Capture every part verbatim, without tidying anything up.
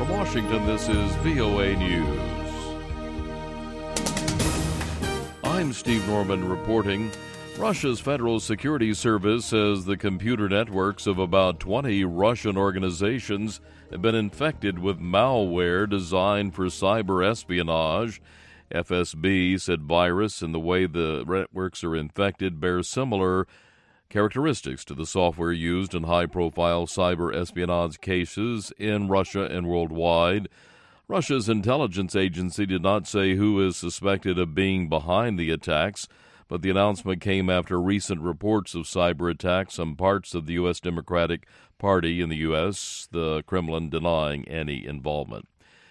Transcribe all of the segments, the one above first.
From Washington, this is V O A News. I'm Steve Norman reporting. Russia's Federal Security Service says the computer networks of about twenty Russian organizations have been infected with malware designed for cyber espionage. F S B said virus and the way the networks are infected bear similar characteristics to the software used in high-profile cyber espionage cases in Russia and worldwide. Russia's intelligence agency did not say who is suspected of being behind the attacks, but the announcement came after recent reports of cyber attacks on parts of the U S Democratic Party in the U S, the Kremlin denying any involvement.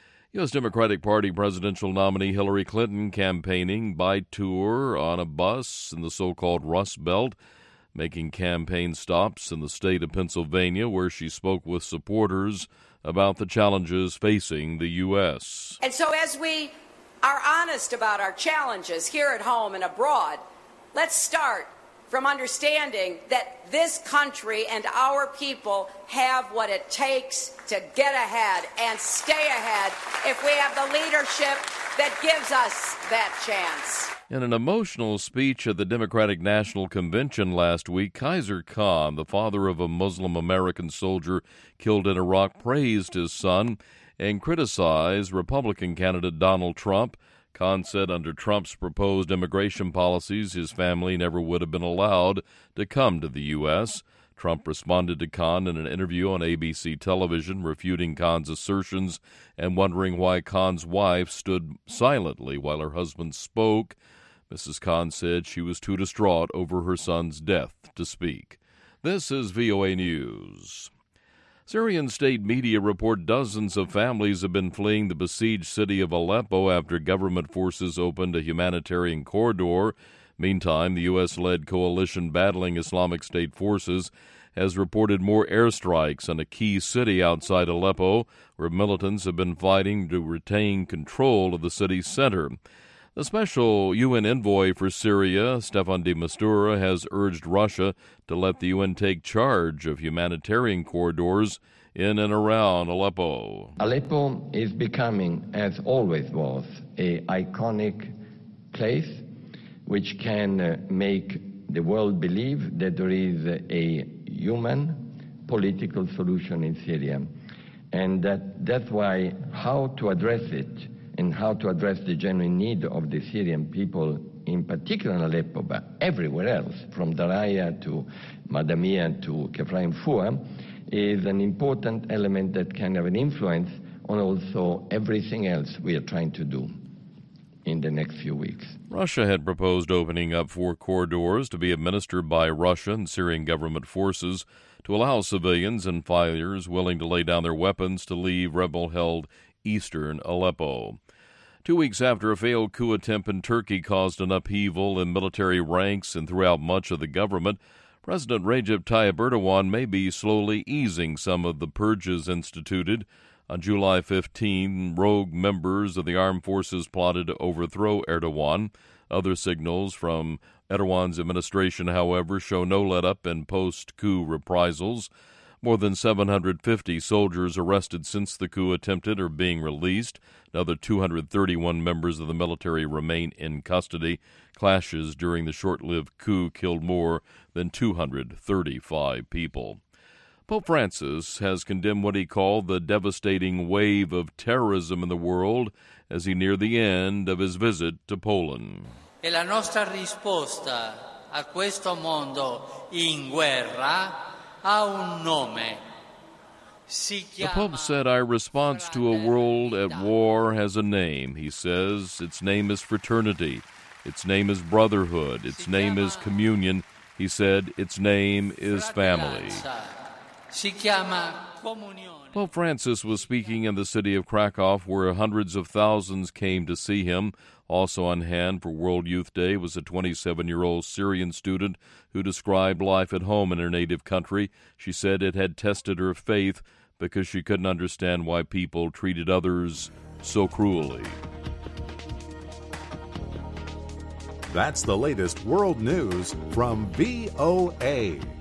U S Democratic Party presidential nominee Hillary Clinton campaigning by tour on a bus in the so-called Rust Belt, making campaign stops in the state of Pennsylvania, where she spoke with supporters about the challenges facing the U S. And so as we are honest about our challenges here at home and abroad, let's start from understanding that this country and our people have what it takes to get ahead and stay ahead if we have the leadership that gives us that chance. In an emotional speech at the Democratic National Convention last week, Kaiser Khan, the father of a Muslim American soldier killed in Iraq, praised his son and criticized Republican candidate Donald Trump. Khan said under Trump's proposed immigration policies, his family never would have been allowed to come to the U S. Trump responded to Khan in an interview on A B C television, refuting Khan's assertions and wondering why Khan's wife stood silently while her husband spoke. Missus Khan said she was too distraught over her son's death to speak. This is V O A News. Syrian state media report dozens of families have been fleeing the besieged city of Aleppo after government forces opened a humanitarian corridor. Meantime, the U S-led coalition battling Islamic State forces has reported more airstrikes on a key city outside Aleppo, where militants have been fighting to retain control of the city's center. The special U N envoy for Syria, Staffan de Mistura, has urged Russia to let the U N take charge of humanitarian corridors in and around Aleppo. Aleppo is becoming, as always was, an iconic place which can uh, make the world believe that there is a human political solution in Syria. And that, that's why how to address it and how to address the genuine need of the Syrian people, in particular in Aleppo, but everywhere else, from Daraya to Madamia to Kefraim Fua, is an important element that can have an influence on also everything else we are trying to do in the next few weeks. Russia had proposed opening up four corridors to be administered by Russia and Syrian government forces to allow civilians and fighters willing to lay down their weapons to leave rebel-held eastern Aleppo. Two weeks after a failed coup attempt in Turkey caused an upheaval in military ranks and throughout much of the government, President Recep Tayyip Erdogan may be slowly easing some of the purges instituted. On July fifteenth, rogue members of the armed forces plotted to overthrow Erdogan. Other signals from Erdogan's administration, however, show no let-up in post-coup reprisals. More than seven hundred fifty soldiers arrested since the coup attempted are being released. Another two hundred thirty-one members of the military remain in custody. Clashes during the short-lived coup killed more than two hundred thirty-five people. Pope Francis has condemned what he called the devastating wave of terrorism in the world as he neared the end of his visit to Poland. E la nostra risposta a questo mondo in guerra ha un nome. The Pope said, our response to a world at war has a name. He says its name is fraternity. Its name is brotherhood. Its name is communion. He said its name is family. Pope Francis was speaking in the city of Krakow, where hundreds of thousands came to see him. Also on hand for World Youth Day was a twenty-seven-year-old Syrian student who described life at home in her native country. She said it had tested her faith because she couldn't understand why people treated others so cruelly. That's the latest world news from V O A.